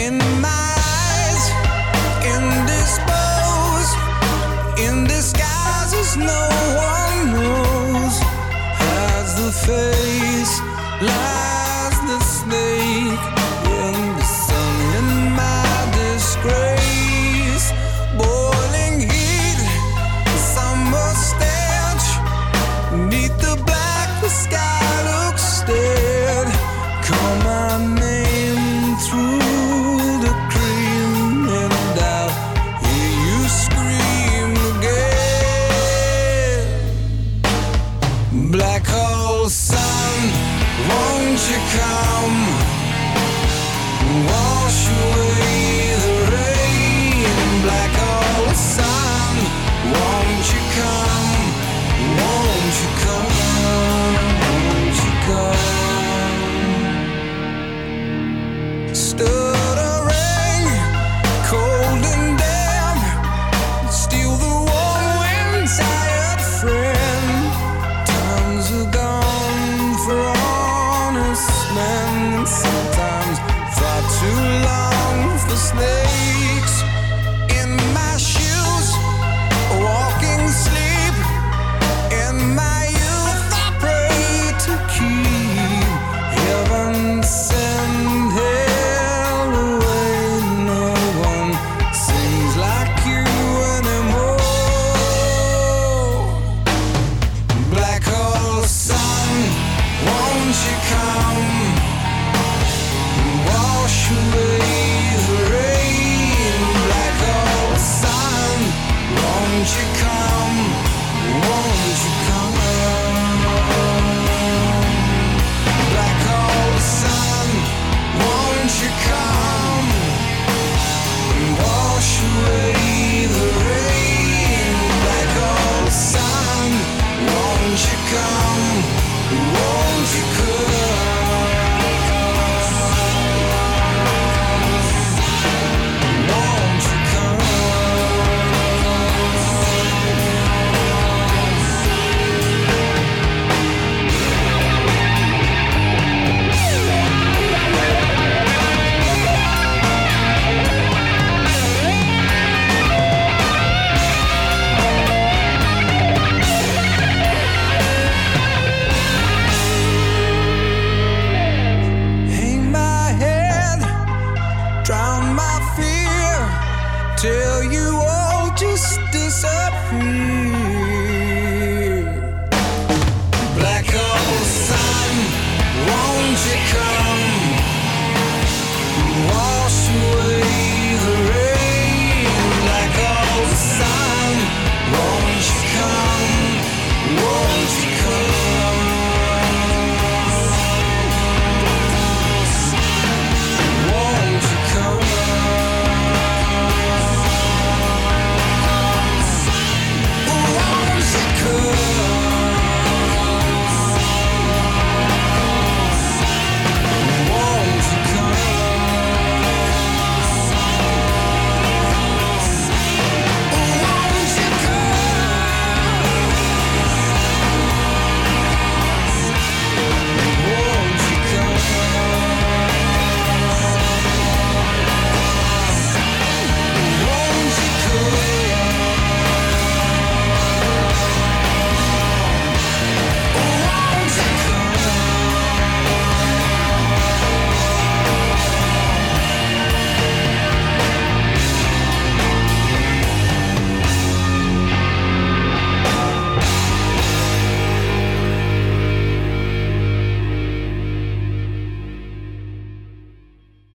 in my eyes, indisposed, in disguises no one knows. Hides the face, lies the snake in the sun, in my disgrace. Boiling heat, summer stench, neath the black the sky looks dead. Call my name through the cream and I'll hear you scream again. Black hole sun, won't you come? Wash away the rain. Black hole sun, won't you come? Won't you come? Won't you come? Stood a ring, cold and damp, steal the warm wind, tired friend. Times are gone for honest men, sometimes far too long for slaves.